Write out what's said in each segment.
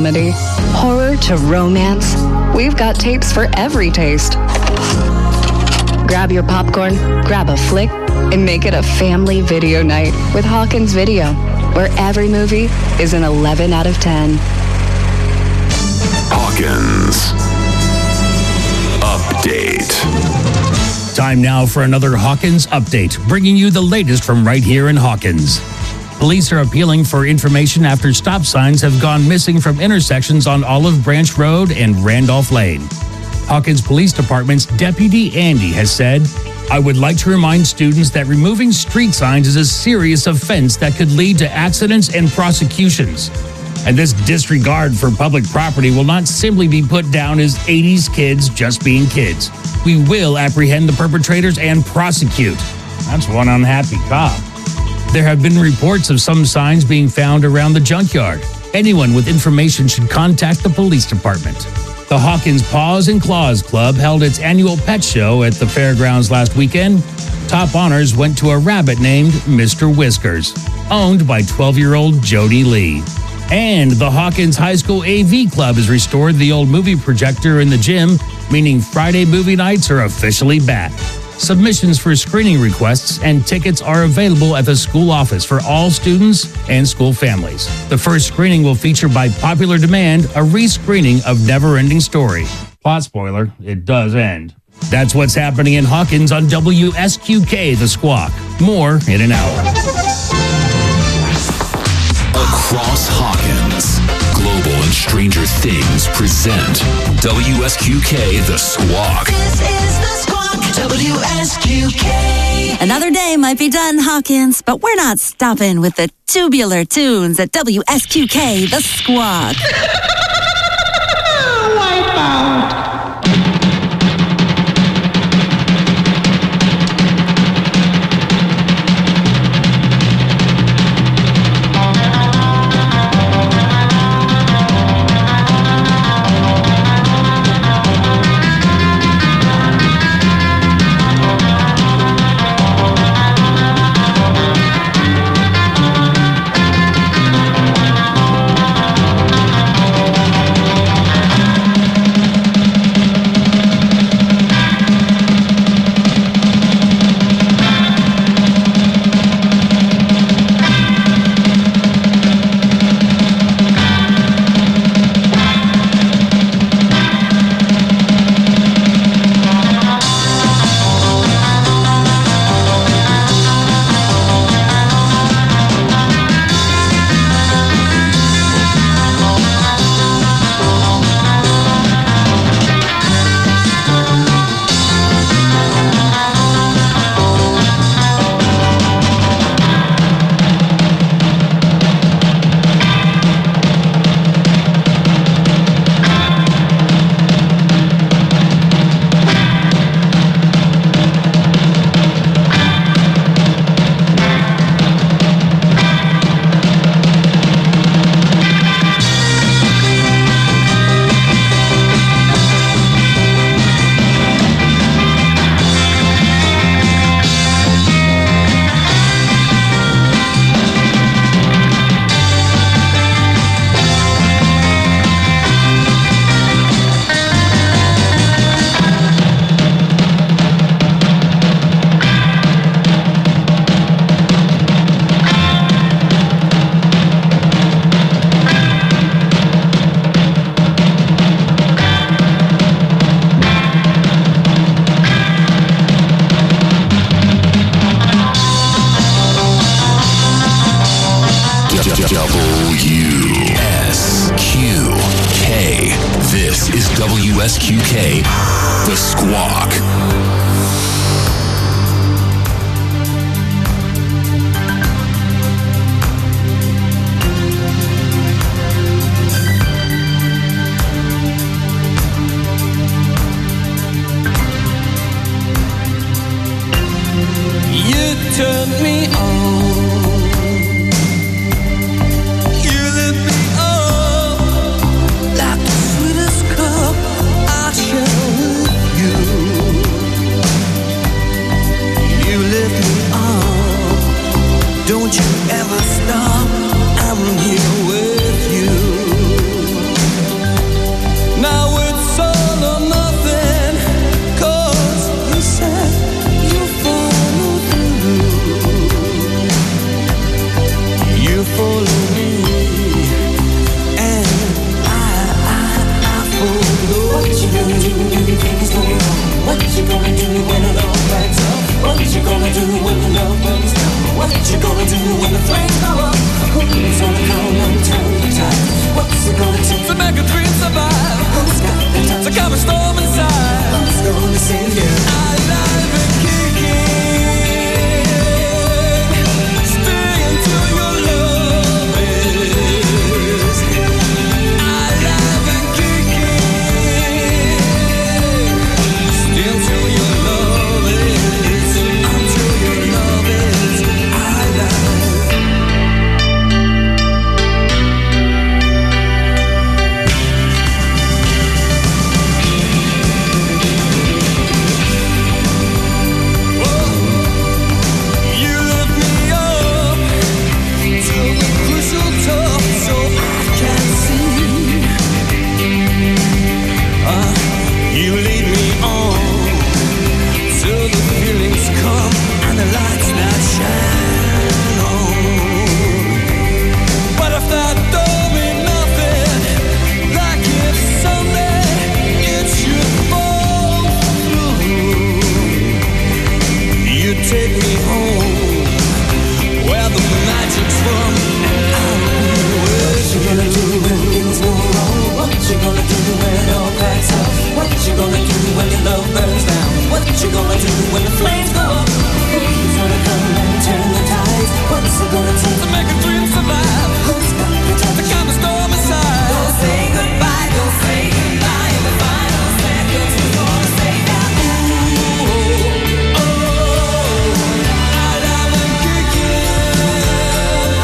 comedy, horror to romance, we've got tapes for every taste. Grab your popcorn, grab a flick, and make it a family video night with Hawkins Video, where every movie is an 11 out of 10. Hawkins Update. Time now for another Hawkins Update, bringing you the latest from right here in Hawkins. Police are appealing for information after stop signs have gone missing from intersections on Olive Branch Road and Randolph Lane. Hawkins Police Department's Deputy Andy has said, "I would like to remind students that removing street signs is a serious offense that could lead to accidents and prosecutions. And this disregard for public property will not simply be put down as 80s kids just being kids. We will apprehend the perpetrators and prosecute." That's one unhappy cop. There have been reports of some signs being found around the junkyard. Anyone with information should contact the police department. The Hawkins Paws and Claws Club held its annual pet show at the fairgrounds last weekend. Top honors went to a rabbit named Mr. Whiskers, owned by 12-year-old Jody Lee. And the Hawkins High School AV Club has restored the old movie projector in the gym, meaning Friday movie nights are officially back. Submissions for screening requests and tickets are available at the school office for all students and school families. The first screening will feature, by popular demand, a re-screening of Neverending Story. Plot spoiler, it does end. That's what's happening in Hawkins on WSQK The Squawk. More in an hour. Across Hawkins, Global and Stranger Things present WSQK The Squawk. This is The Squawk, WSQK. Another day might be done, Hawkins, but we're not stopping with the tubular tunes at WSQK The Squawk. Wipe out. WSQK. This is WSQK, The Squawk. You turned me on. You lit me up like the sweetest cup I share with you. got a storm inside. What's gonna save you? Alive and kicking. Stay until your love is. Alive and kicking. Stay until your love is. Until your love is alive. You lift me up to the crucial top so I can see. You lead me on till the feelings come and the lights not shine on. But if that don't mean nothing, like if someday it should fall through, you take me home where the magic's from and I will. What you gonna do when things go wrong? What you gonna do when it all cracks up? What you gonna do when your love burns down? What you gonna do when the flames go up? Who's gonna come and turn the tides? What's it gonna take To make a dream survive, Who's got the touch? the kind of storm inside. Don't say goodbye, don't say goodbye. In the final seconds, who's gonna say that? Alive and kicking.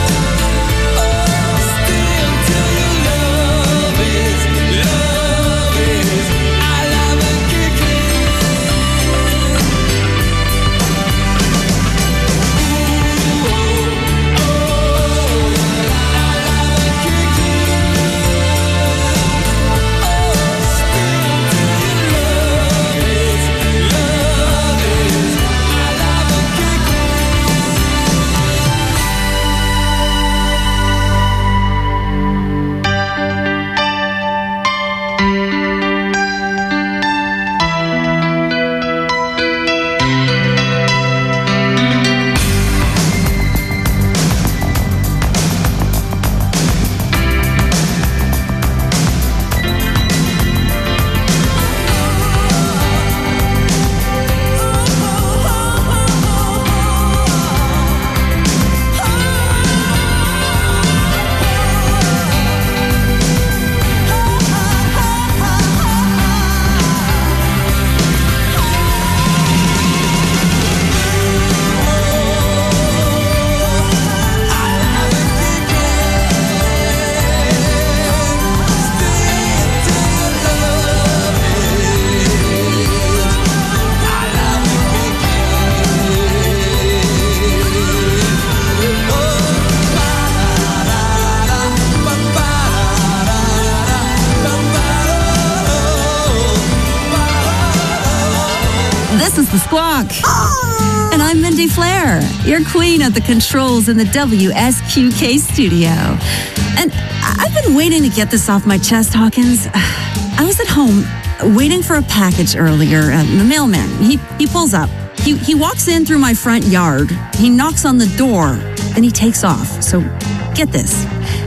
Stay until your love is alive and kicking. This is The Squawk. And I'm Mindy Flair, your queen at the controls in the WSQK studio. And I've been waiting to get this off my chest, Hawkins. I was at home waiting for a package earlier, and the mailman, he pulls up. He walks in through my front yard. He knocks on the door, and he takes off. So get this.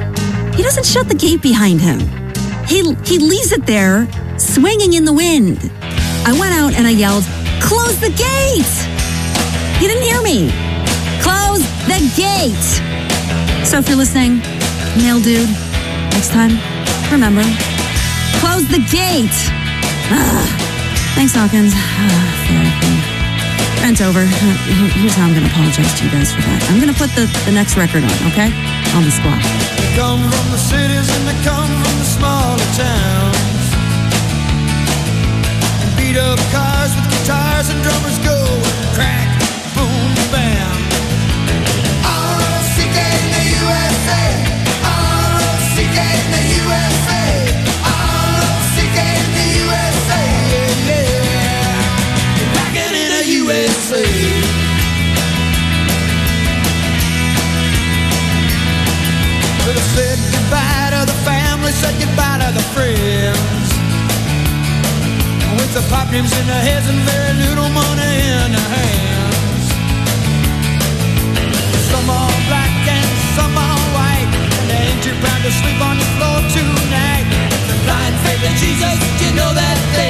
He doesn't shut the gate behind him. He leaves it there, swinging in the wind. I went out and I yelled, "Close the gate!" He didn't hear me. Close the gate! So if you're listening, mail dude, next time, remember, close the gate! Thanks, Hawkins. Therapy. Rent's over. Here's how I'm going to apologize to you guys for that. I'm going to put the next record on, okay? On The Squawk. They come from the cities and they come from the smaller towns. And beat up cars with guitars and drummers go crack, boom, bam. R-O-C-K in the USA. R-O-C-K in the USA. R-O-C-K in the USA. Yeah. Rockin' in the USA. Well, they said goodbye to the family, said goodbye to the friends. With the pop names in their heads and very little money in their hands. Some are black and some are white, and they ain't too proud to sleep on the floor tonight. The blind faith in Jesus, you know that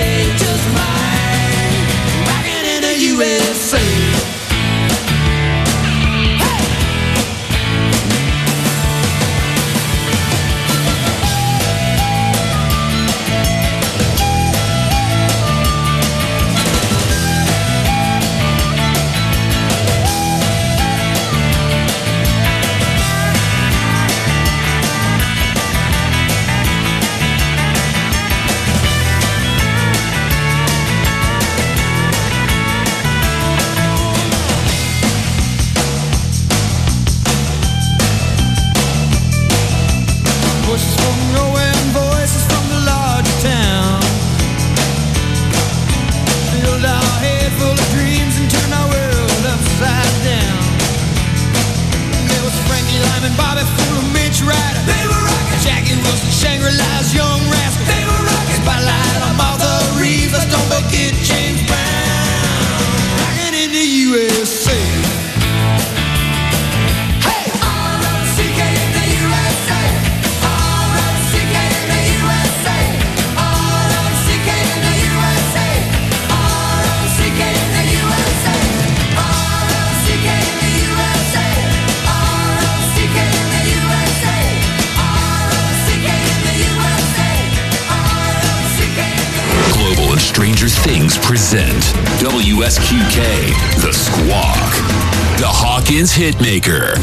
Stranger Things present WSQK, The Squawk, the Hawkins Hitmaker.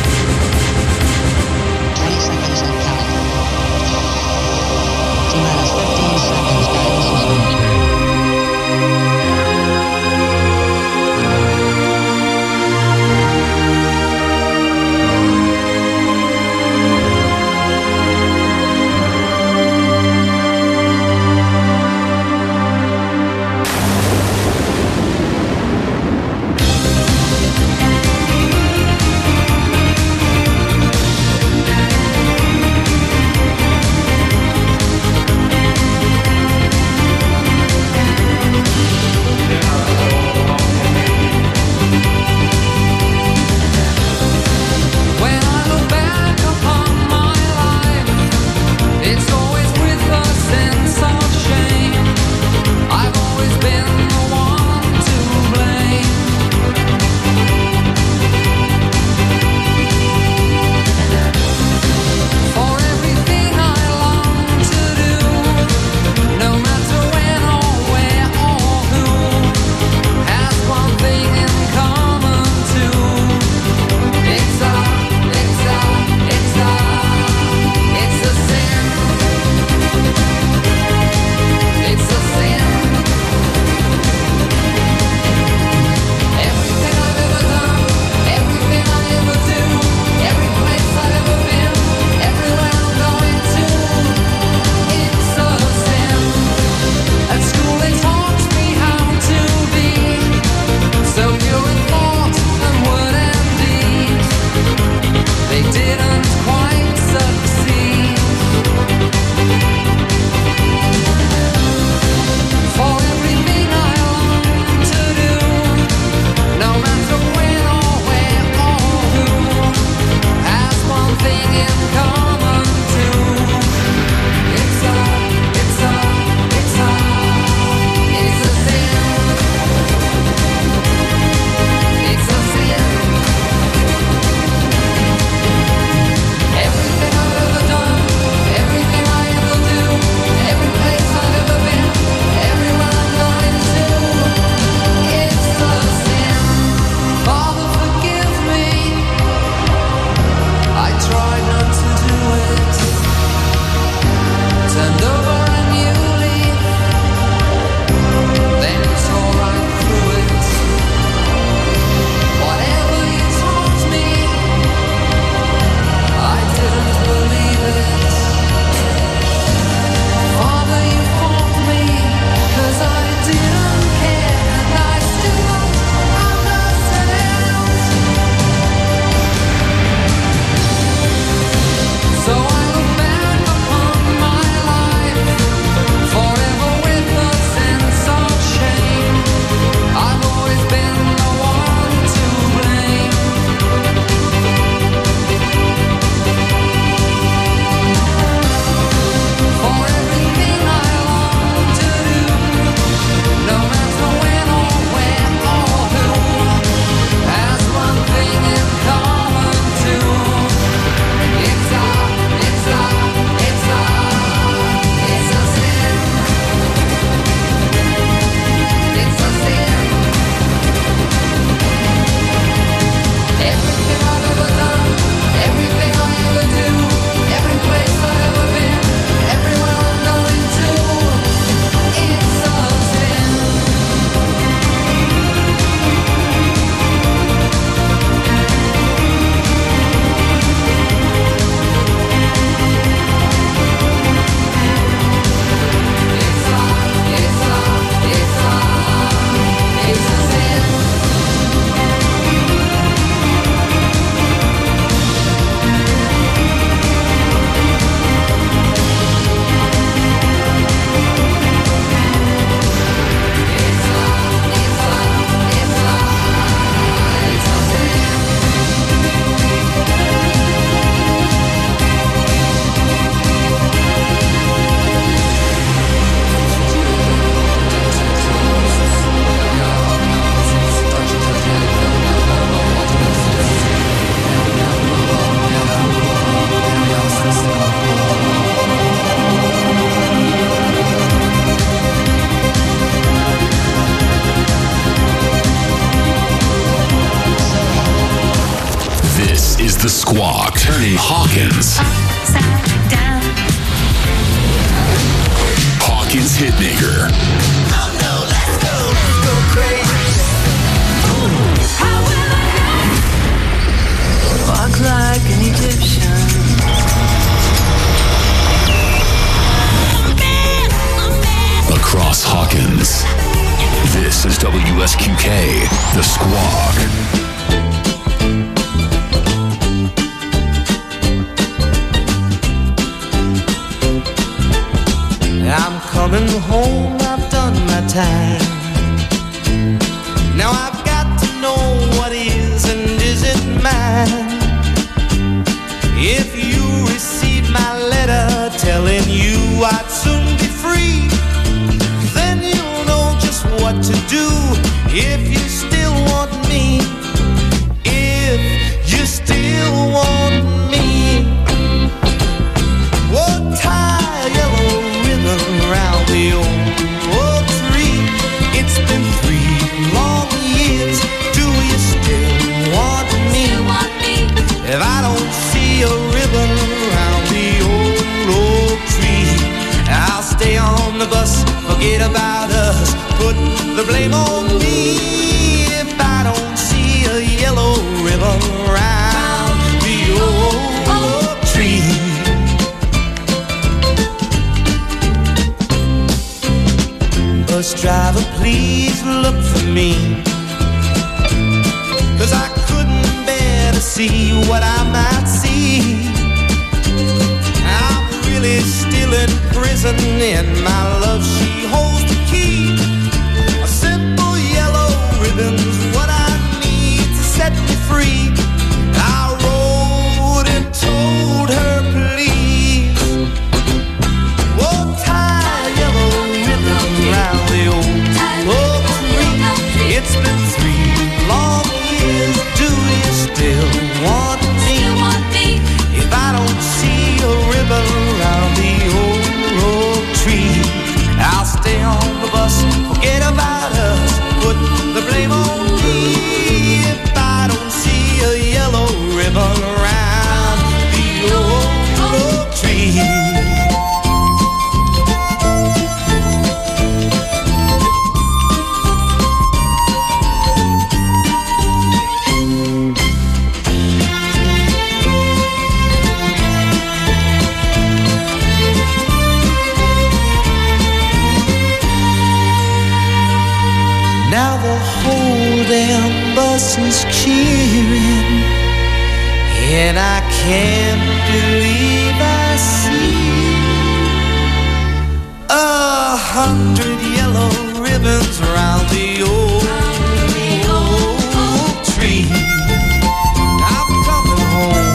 20 seconds and counting. T-minus 15 seconds. Guidance is reached. Hawkins. Upside down. Hawkins Hitmaker. Oh no, let's go crazy. How will I Walk like an Egyptian. Across Hawkins. This is WSQK, The Squawk. I'm coming home, I've done my time. Now I've got to know what is and isn't mine. If you receive my letter telling you I'd soon be free, then you'll know just what to do if you still want me. If you still want me. Whoa, tie a yellow ribbon around the old tree. It's been 3 long years. Do you still want me? If I don't see a ribbon around the old tree, I'll stay on the bus, forget about us, put the blame on me. If I don't see a yellow ribbon around the old tree. Bus driver, please look for me, 'cause I couldn't bear to see what I might see. I'm really still in prison, and my love, she holds the key. A simple yellow ribbon's what I need to set me free. I wrote and told her, please, whoa, tie a yellow ribbon round the old tree. It's been 3 long years. Do you still want me? If I don't see a ribbon around the old tree, I'll stay on the bus, forget about us, put the blame on me. If I don't see a yellow ribbon around the old tree. Now the whole damn bus is cheering, and I can't believe I see 100 yellow ribbons around the old tree. I'm coming home.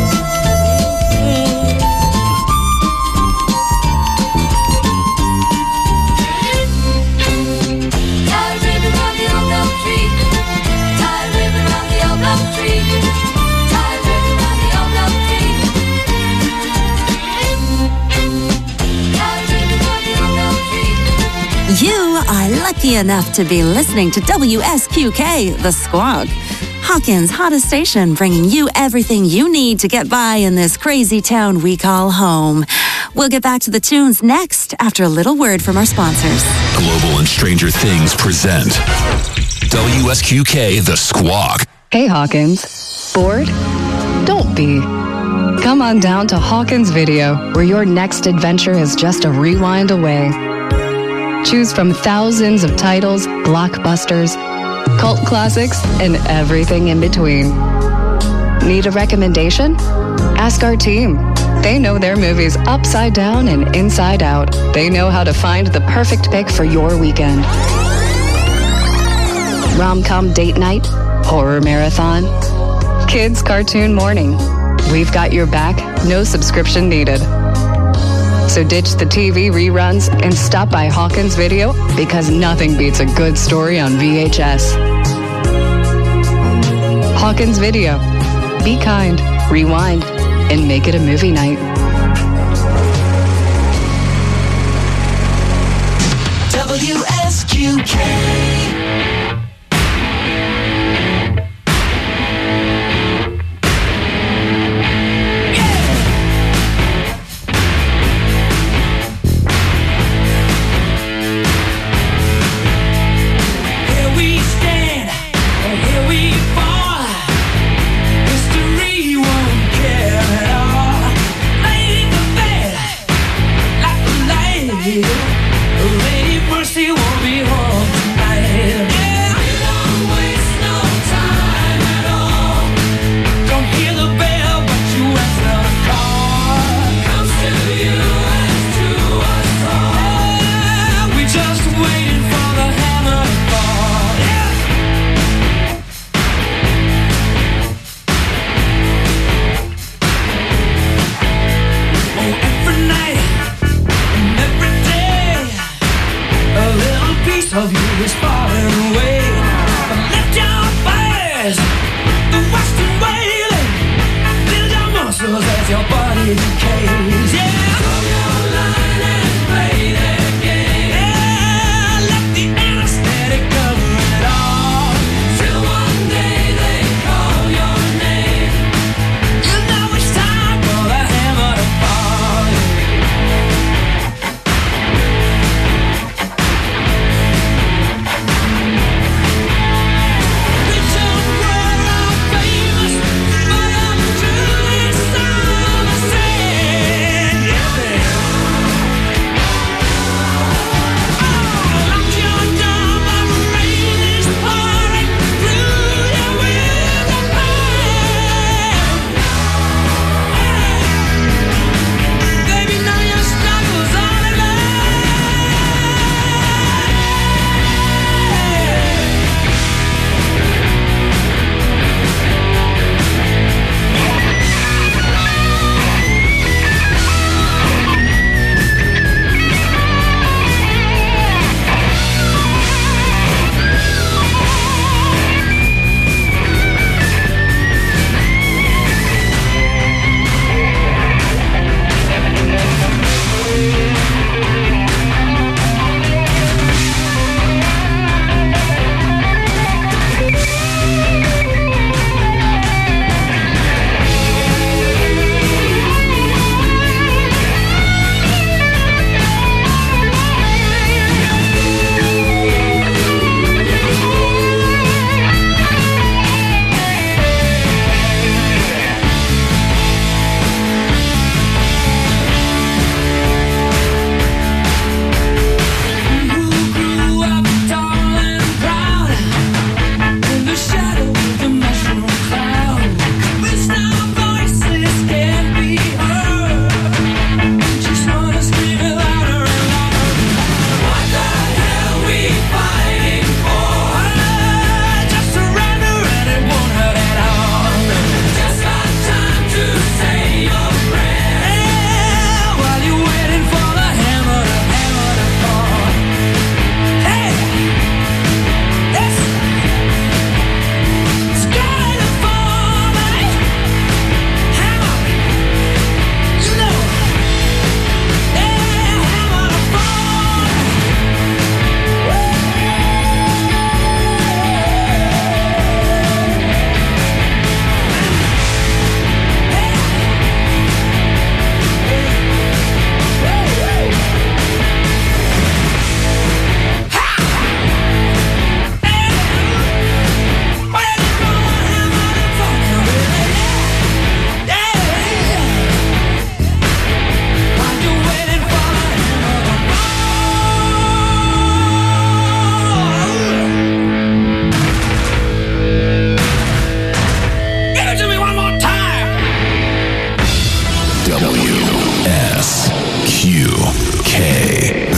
Tie ribbon round the old oak tree. Tie ribbon round the old oak tree. Tie ribbon round the old oak tree. Tie ribbon round the old oak tree. You are lucky enough to be listening to WSQK, The Squawk. Hawkins' hottest station, bringing you everything you need to get by in this crazy town we call home. We'll get back to the tunes next after a little word from our sponsors. Global and Stranger Things present WSQK, The Squawk. Hey Hawkins, bored? Don't be. Come on down to Hawkins Video, where your next adventure is just a rewind away. Choose from thousands of titles, blockbusters, cult classics, and everything in between. Need a recommendation? Ask our team. They know their movies upside down and inside out. They know how to find the perfect pick for your weekend. Rom-com date night, horror marathon, kids cartoon morning. We've got your back, no subscription needed. So ditch the TV reruns and stop by Hawkins Video, because nothing beats a good story on VHS. Hawkins Video. Be kind, rewind, and make it a movie night. WSQK.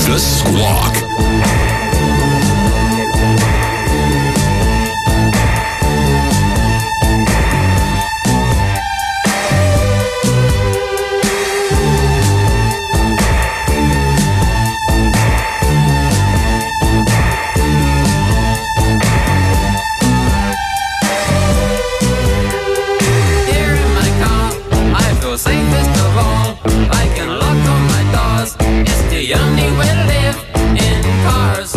The Squawk. Here in my car, I feel safest of all. I can lock all my doors. It's the only way to live in cars.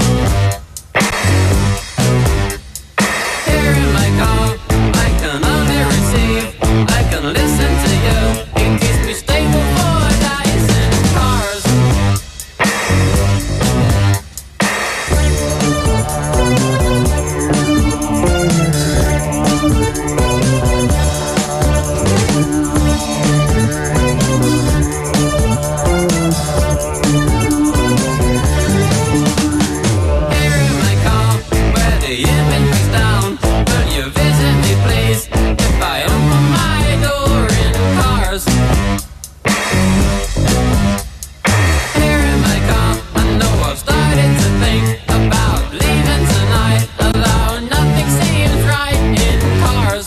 Here in my car, I can only receive. I can listen to you. It keeps me stable for days in cars. Here in my car, where the inventory's down. Will you visit me, please? If I open my door in cars. Here in my car, I know I've started to think about leaving tonight. Although nothing seems right in cars.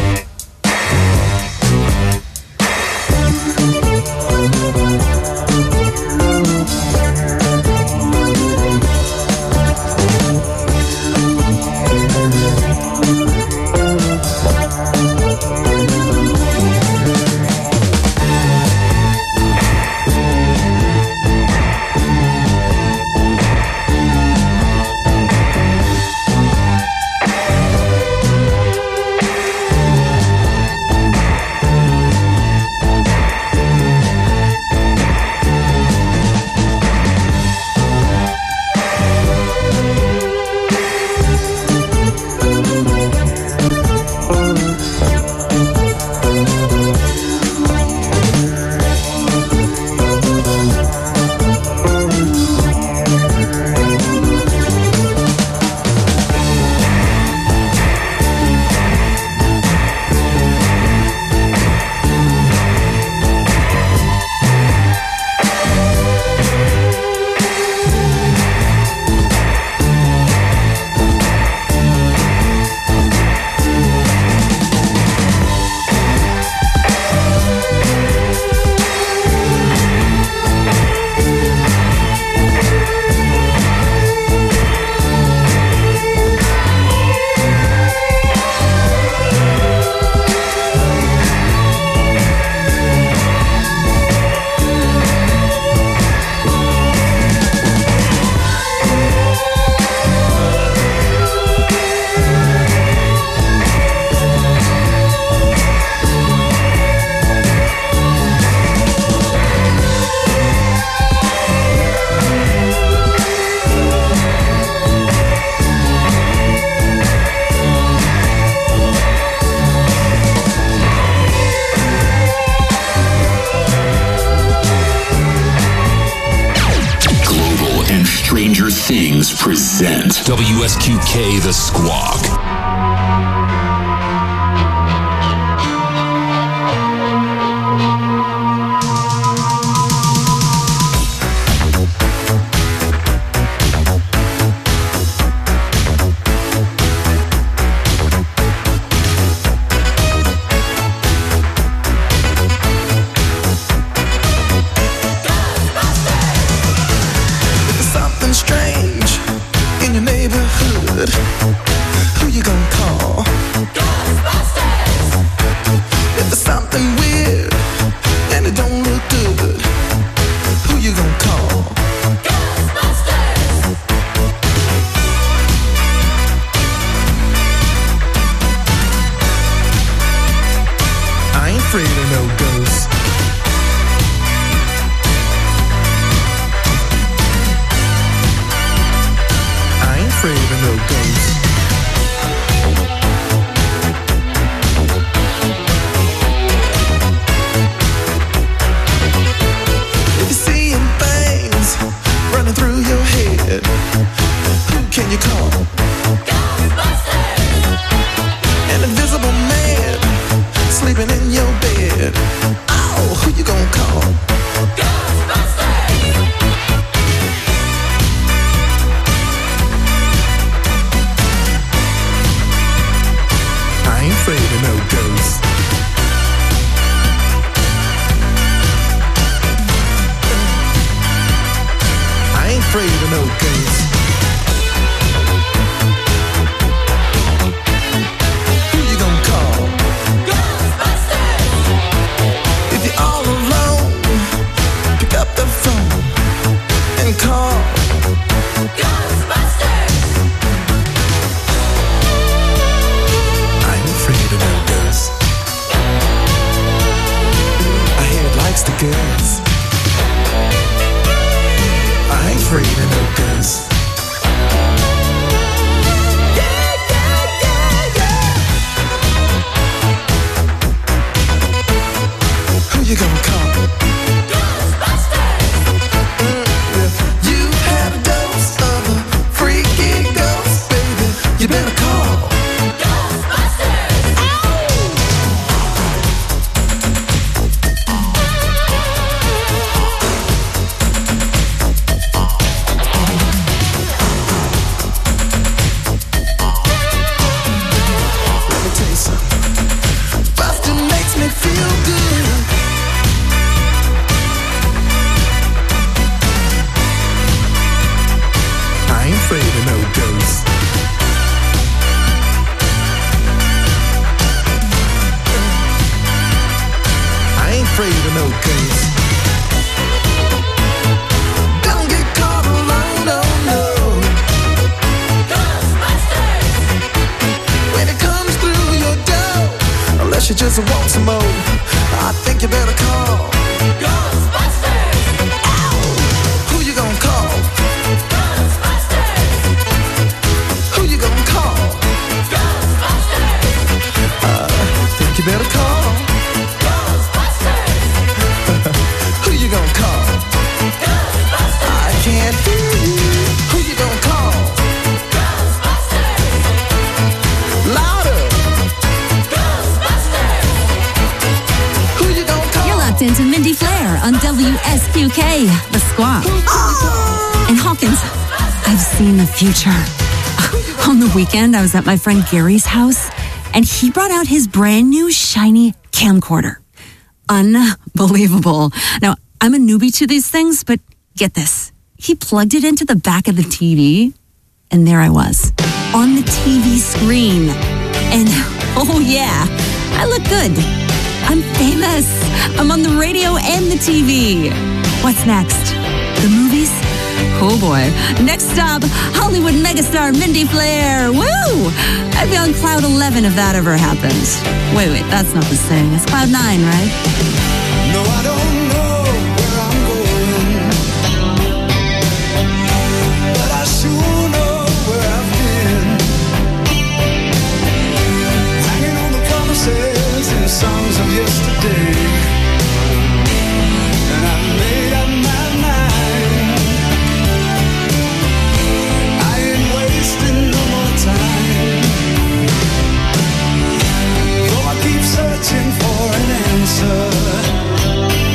Global and Stranger Things present WSQK The Squawk. There's something strange in your neighborhood. Who you gonna call? Ghostbusters! If there's something weird and it don't look good, who you gonna call? Ghostbusters! I ain't afraid of no ghosts. I ain't afraid of no ghosts. If you're seeing things running through your head, who can you call? Ghostbusters! An invisible man sleeping in your bed. Oh, who you gonna call? Ghostbusters! afraid of no ghosts. Who you gonna call? Ghostbusters! If you're all alone, pick up the phone and call Ghostbusters! I ain't afraid of no ghosts. I hear it likes the girls. I ain't afraid of no ghosts. Yeah, yeah, yeah, yeah. Who you gonna call? Ghostbusters! You've had a dose of a freaky ghost, baby. You better call Ghostbusters! Let me tell you something. Bustin' makes me feel good. I ain't afraid of no ghosts. I ain't afraid of no ghosts. Don't get caught alone, no, no. Ghostbusters! When it comes through your door, unless you just want some more, I think you better call Ghostbusters! Ow! Who you gonna call? Ghostbusters! Who you gonna call? Ghostbusters! Think you better call Ghostbusters! Who you gonna call? Ghostbusters! I can't hear you. Who you gonna call? Ghostbusters! Louder! Ghostbusters! Who you gonna call? You're locked into Mindy Flair on WSQK, The Squawk. And Hawkins, I've seen the future. On the weekend, I was at my friend Gary's house, and he brought out his brand new shiny camcorder. Unbelievable. Now, I'm a newbie to these things, but get this. He plugged it into the back of the TV, and there I was, on the TV screen. And, oh yeah, I look good. I'm famous. I'm on the radio and the TV. What's next? The movies? Oh boy. Next stop, Hollywood megastar Mindy Flair. Woo! I'd be on cloud 11 if that ever happened. Wait, that's not the same. It's cloud 9, right? No, I don't know where I'm going, but I sure know where I've been. Hanging on the promises and songs of yesterday, and I made up my mind. I ain't wasting no more time. Though I keep searching for an answer,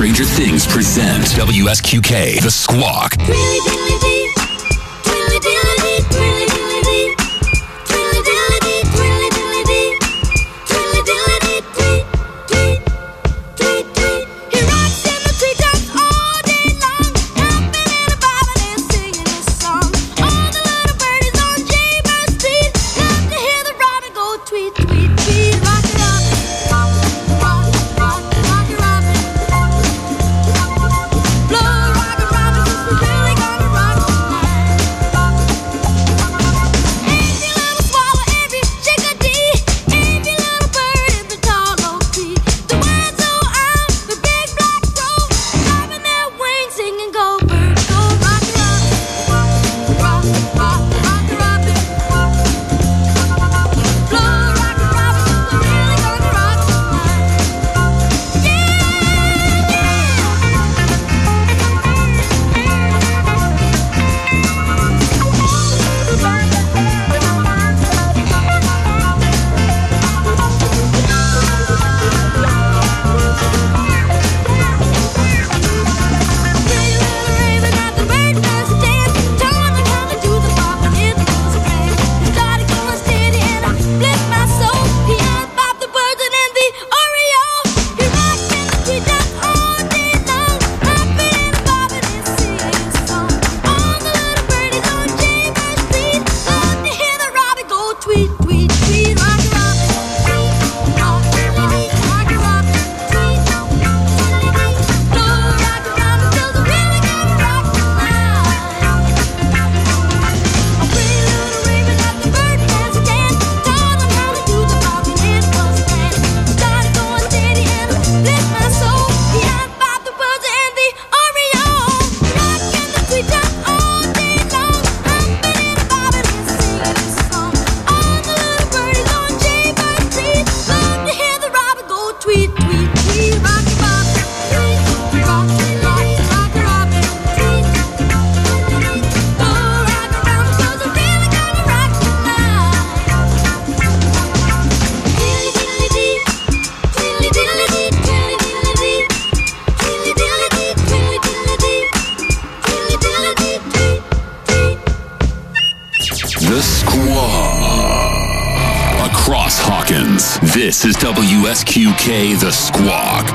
Stranger Things present WSQK, The Squawk. Twirly diddly dee, twirly diddly dee, twirly diddly dee, twirly diddly dee, twirly diddly dee, twirly diddly dee, tweet, tweet, tweet, tweet. He rocks in the treetops all day long, hopping and bobbing and singing his song. All the little birdies on Jaybird Street love to hear the robin go tweet, tweet, tweet. Rock it up, rock, rock, rock, rock it robin. Blow rock it robin, 'cause we're really gonna rock tonight. Every little swallow, every chickadee, every little bird in the tall oak tree. The ones who owl, the big black crow, flapping their wings, singing go bird, go rock it up, rock, rock, rock it robin. Blow rock it robin, 'cause we're really gonna rock tonight. Pretty little raven at the bird does a dance, telling them how to do the bop and hit the blues and prance. He started going steady and I bless my soul. He unbopped the birds and then the Oreo. He rocked in the treetops all day long, hopping and bobbing and singing his song. All the little birdies on Jaybird Street love to hear the robin go tweet, tweet, tweet. Rock it robin, tweet, rock, diddly-dee, rock it robin, tweet, diddly-dee. Blow rock it robin, 'cause we're really gonna rock tonight. A pretty little raven at the bird dance again, taught them how to do the bop and hit the blues and prance. Started going steady and bless my soul. He unbopped the birds and the Oreo. Rocking the treetops all day long, hopping and bobbing and singing his song. All the little birdies on Jaybird Street love to hear the robin go tweet, tweet, tweet. Rock it robin, tweet, rock, rock, rock it robin, tweet, tweet. Oh, rock it robin, 'cause we're really gonna rock tonight. Twirly diddly dee, twirly diddly dee, twirly diddly dee, twirly diddly dee, twirly diddly dee, twirly diddly dee, tweet, tweet. The Squawk. Across Hawkins, this is WSQK, The Squawk.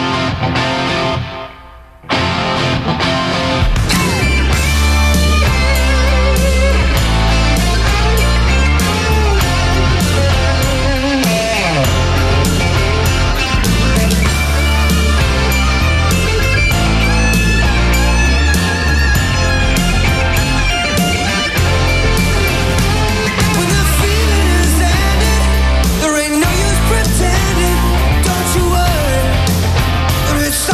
When the feeling is ended, there ain't no use pretending. Don't you worry, it's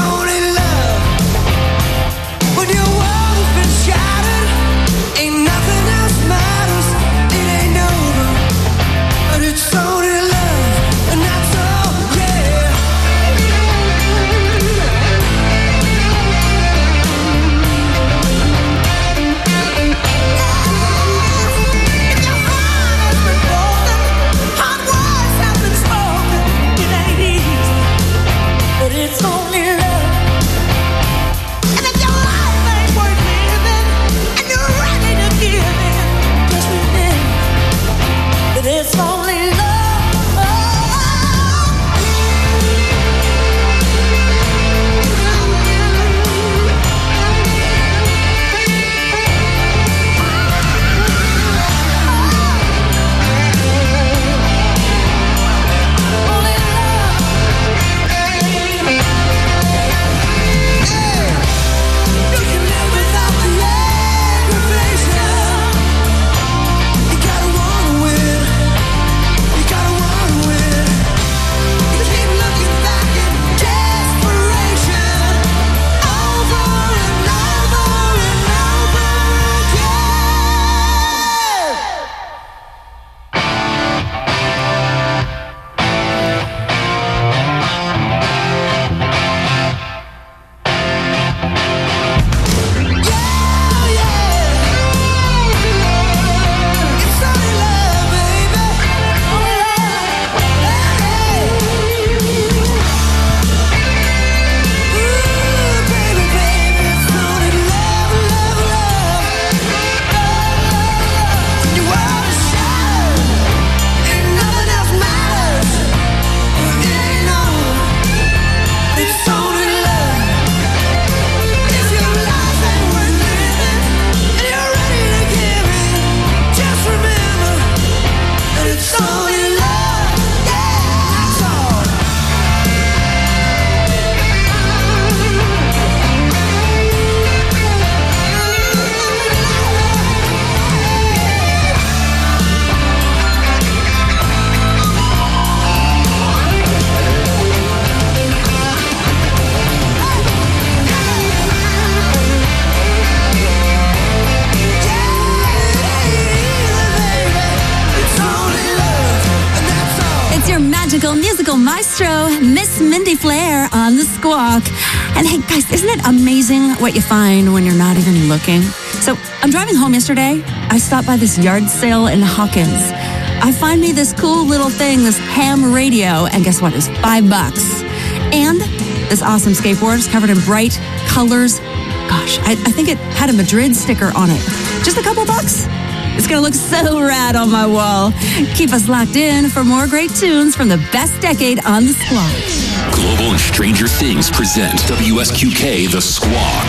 local musical maestro, Miss Mindy Flair, on the Squawk. And hey, guys, isn't it amazing what you find when you're not even looking? So I'm driving home yesterday. I stopped by this yard sale in Hawkins. I find me this cool little thing, this ham radio, and guess what? It was $5. And this awesome skateboard is covered in bright colors. Gosh, I think it had a Madrid sticker on it. Just a couple bucks. It's going to look so rad on my wall. Keep us locked in for more great tunes from the best decade on the Squawk. Global and Stranger Things present WSQK The Squawk.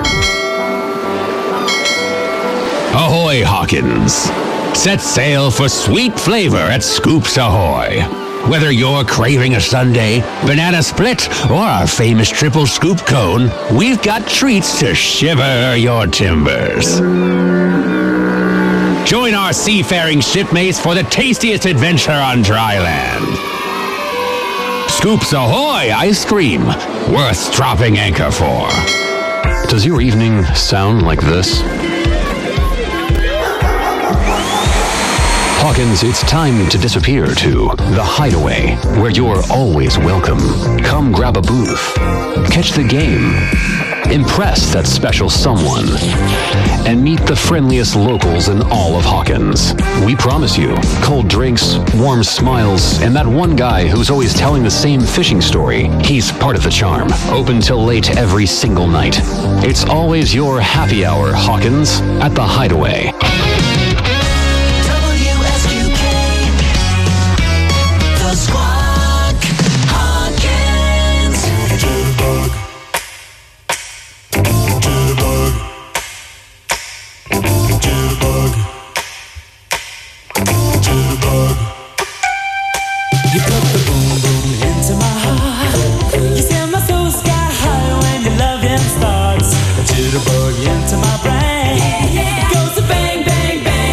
Ahoy, Hawkins. Set sail for sweet flavor at Scoops Ahoy. Whether you're craving a sundae, banana split, or our famous triple scoop cone, we've got treats to shiver your timbers. Join our seafaring shipmates for the tastiest adventure on dry land. Scoops Ahoy ice cream, worth dropping anchor for. Does your evening sound like this? Hawkins, it's time to disappear to The Hideaway, where you're always welcome. Come grab a booth, catch the game, impress that special someone, and meet the friendliest locals in all of Hawkins. We promise you cold drinks, warm smiles, and that one guy who's always telling the same fishing story. He's part of the charm. Open till late every single night. It's always your happy hour, Hawkins, at The Hideaway. The Squawk, Hawkins. Jitterbug. Jitterbug. Jitterbug. Jitterbug. You put the boom boom into my heart. You send my soul sky high when your loving starts. A jitterbug into my brain. It goes to bang bang bang.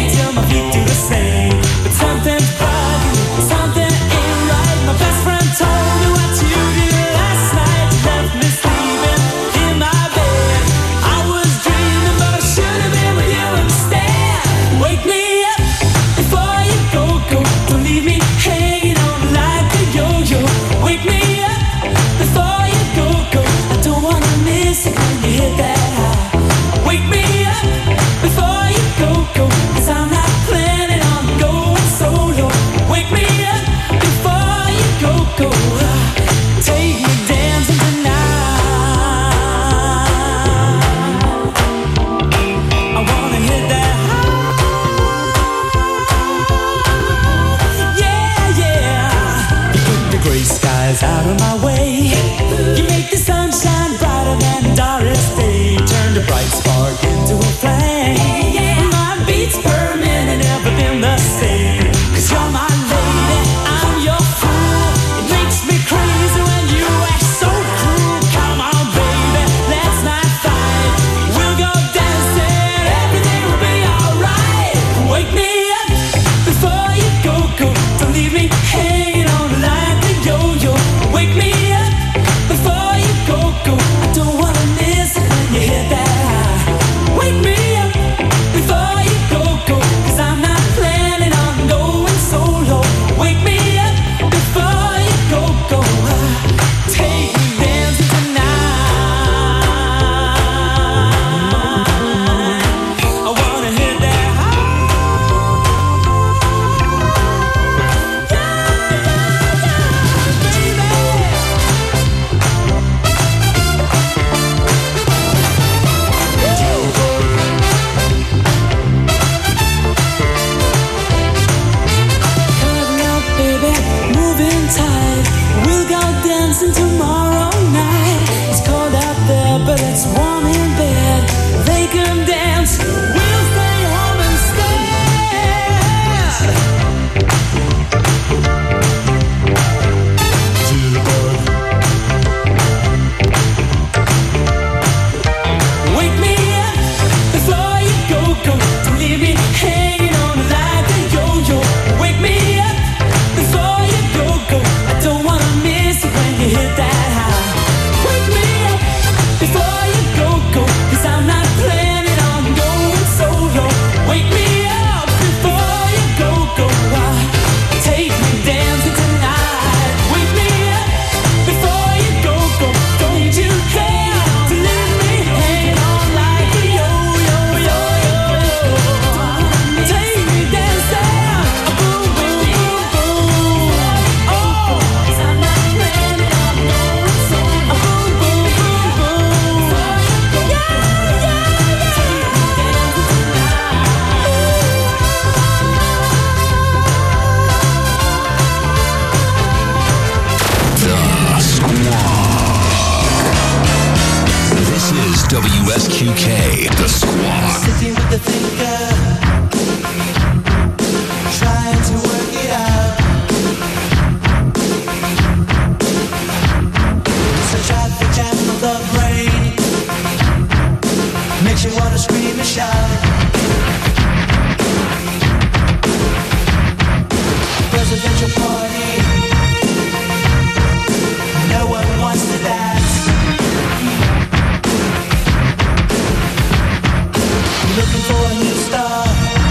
looking for a new star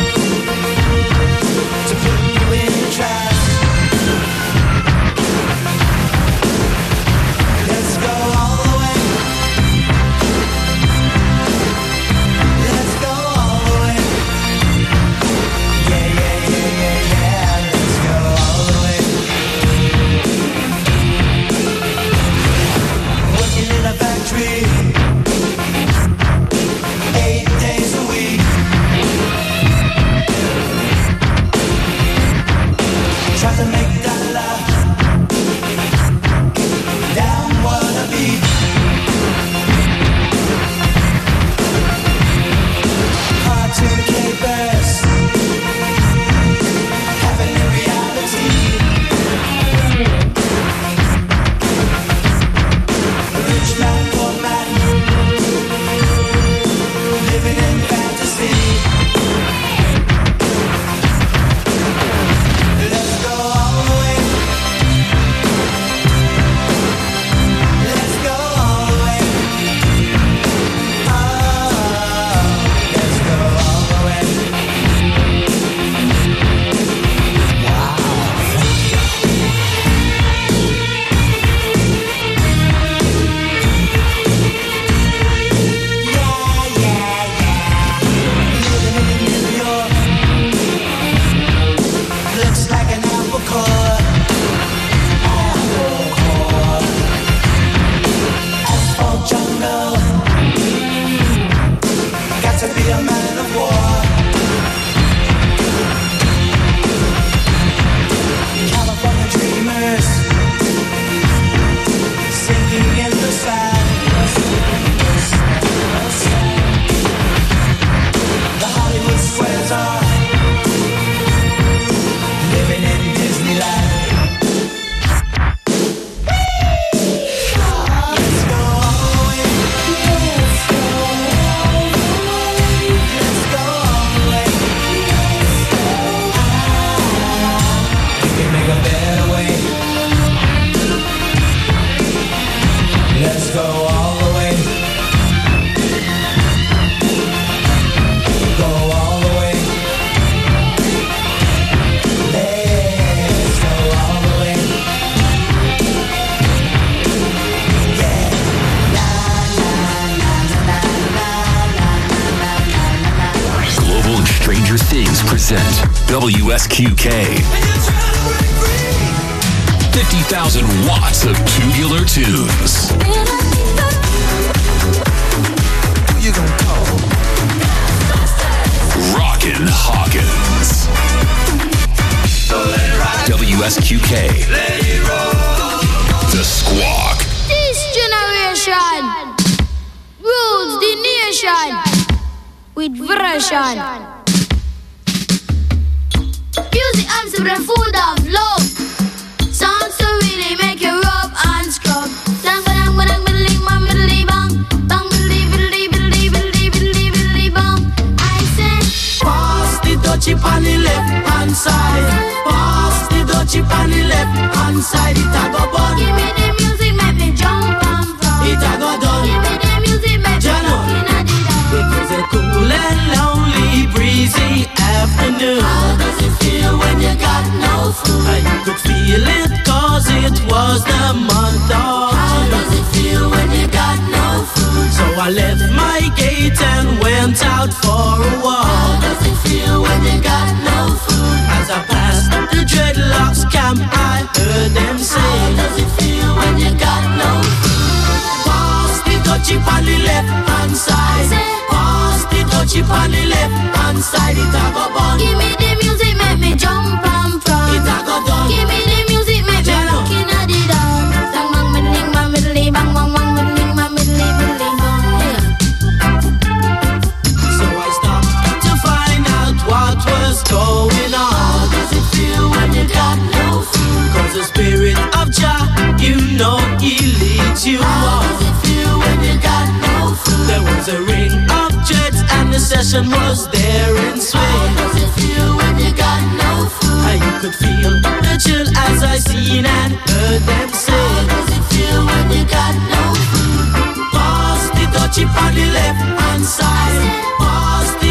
to put you in a trance. Let's go all the way. Let's go all the way. Yeah, yeah, yeah, yeah, yeah. Let's go all the way. Working in a factory 8 days a week. Try to make that laugh down what a beat. Cartoon capers having a reality. Rich man, poor man, living in fantasy. Let's go all the way. Let's go all the way. Oh, let's go all the way. Yeah, yeah, yeah. Living in New York looks like an apple core. Apple core. Asphalt jungle. Got to be a man of war. California dreamers sinking in the sand. The Hollywood squares are living in Disneyland. Let's go all the way. Let's go all the way. We can make a better way. Let's go all the way. Go all the way. Let's go all the way. Yeah. Global and Stranger Things present WSQK. 50,000 watts of tubular tunes. Who you gonna call? Rockin' Hawkins. WSQK. The Squawk. This generation rules the nation with version. Music and the food of love. Sounds to really make you rub and scrub. Dang bang bang biddly bang biddly bang bang biddly biddly biddly biddly biddly biddly bang. I say Pass the dutchie on the left hand side. Pass the dutchie on the left hand side. It a go bun. give me the music, make me jump and from. It a go done. Give me the music, make me Jano. looking at the dance. It was a cool and lonely, breezy afternoon. How does it feel when you got no food? I could feel it cause it was the month of How does it feel when you got no food? So I left my gate and went out for a How walk. does it feel when you got no food? As I passed the dreadlocks camp, I heard them say, How does it feel when you got no food? pass the dutchie on the left hand side. Pass the dutchie on the left hand side. It a go bun. Give me the music, make me jump and from. It a go done. Give me the music, make me Jano. looking at the dance. Bang bang biddly bang biddly bang bang bang biddly bang biddly biddly bang. Yeah. So I stopped to find out what was going How on. does it feel when you got no food? Cause the spirit of Jah, you know he leads you How on. does it feel when you got no food? There was a ring of jets and the session was there in How swing. does it feel when you got no food? I could feel the chill as I seen and heard them say, How does it feel when you got no food? pass the dutchie on the left hand side. Pass the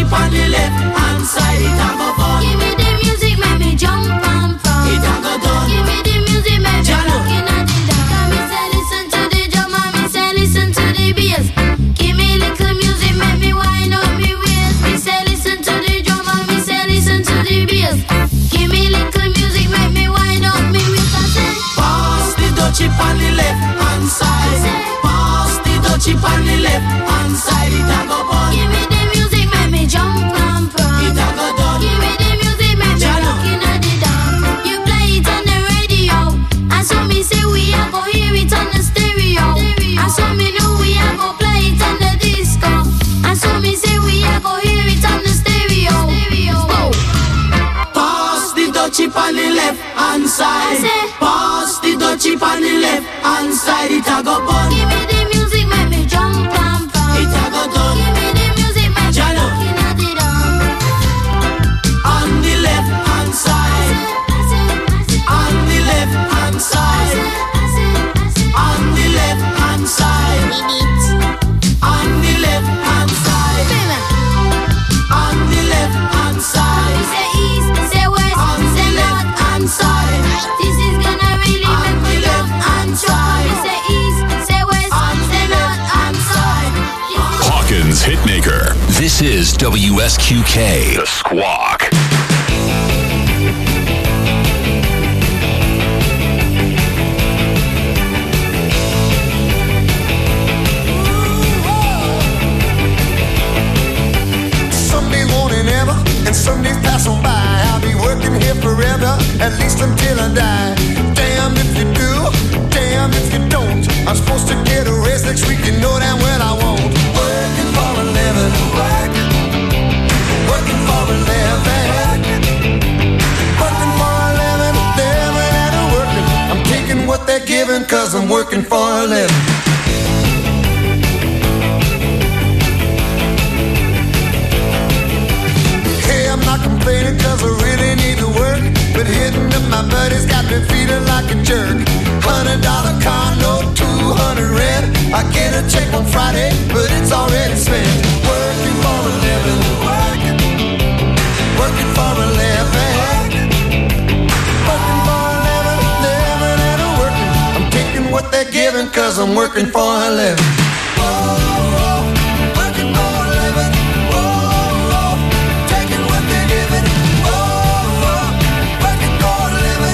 chip on the left hand side, it a go fun. Give me the music, make me jump and from. It a go done. Give me the music, make me Jalo. rockin' at the dance. Me say listen to the drum and me say listen to the bass. Give me little music, make me wind up me waist. Me say listen to the drum and me say listen to the bass. Give me little music, make me wind up me waist. I say Pass the chip on the left hand side. Pass the chip on the left hand side, it a go fun. give me the music, make me jump and from. It a go done. Give me the music, make me Jalo. rockin' at the dance. You play it on the radio, and so me say we a go hear it on the stereo. And so me know we a go play it on the disco. And so me say we a go hear it on the stereo. Oh. Pass the chip on the left hand side. I say- Pass the chip on the left hand side, it a go fun. Give me the music, make me jump and from. It a go done. Give me the music, make me Jalo. rockin' at the dance. On the left hand side. On the left hand side. On the left hand side. On the left hand side. On the left hand side. Say east, say west, On the say left north. hand side. This is gonna really On make me the jump left and hand jump. side. We say east, say west, On say the north left and hand south. side. Hawkins Hitmaker. This is WSQK. The Squawk. Someday morning ever, and Sundays pass on by. I'll be working here forever, at least until I die. Damn if you do, damn if you don't. I'm supposed to get a raise next week, you know damn well I won't. Working for a living, working for a living, working for a living, living and a working. I'm taking what they're giving, cause I'm working for a living. Hey, I'm not complaining cause I really need to work, but hitting up my buddies got me feeling like a jerk. $100 car note, 200 rent. I get a check on Friday, but it's already spent. Working for a living, working for a living, working for a living, living and a working. I'm taking what they're giving cause I'm working for a living. Working for a living. Taking what they're giving. Working for a living.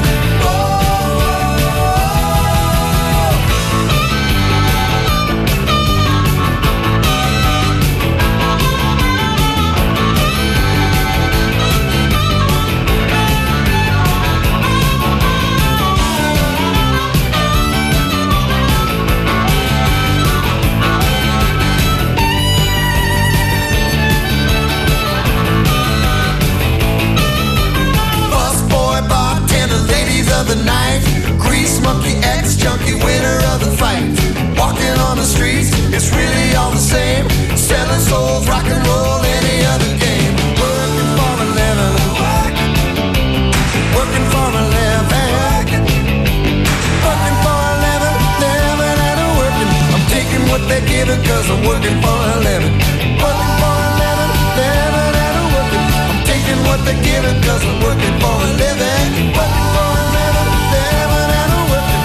Busboy, bartender, ladies of the night, grease monkey, ex-junkie, winner of the fight. Walking on the streets, it's really all the same. Selling souls, rock and roll, any other game. Working for a living, working for a living, working for a living, living and a working. I'm taking what they're giving cause I'm working for a living. Working for a living, living and a working. I'm taking what they're giving cause I'm working for a living. Working for a living, living and a working.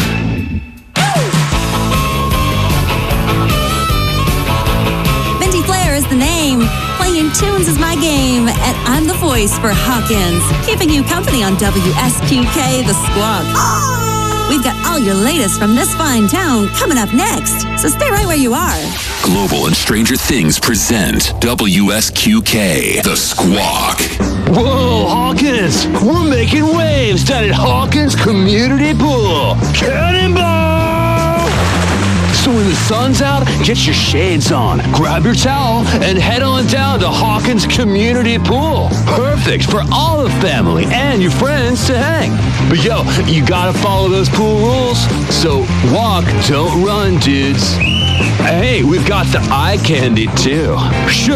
Mindy Flair is the name. Playing tunes is my game, and I'm the voice for Hawkins, keeping you company on WSQK, The Squawk. We've got all your latest from this fine town coming up next, so stay right where you are. Global and Stranger Things present WSQK. The Squawk. Whoa, Hawkins! We're making waves down at Hawkins Community Pool. Cannonball! So when the sun's out, get your shades on, grab your towel, and head on down to Hawkins Community Pool. Perfect for all the family and your friends to hang. But yo, you gotta follow those pool rules. So walk, don't run, dudes. Hey, we've got the eye candy too. Sure.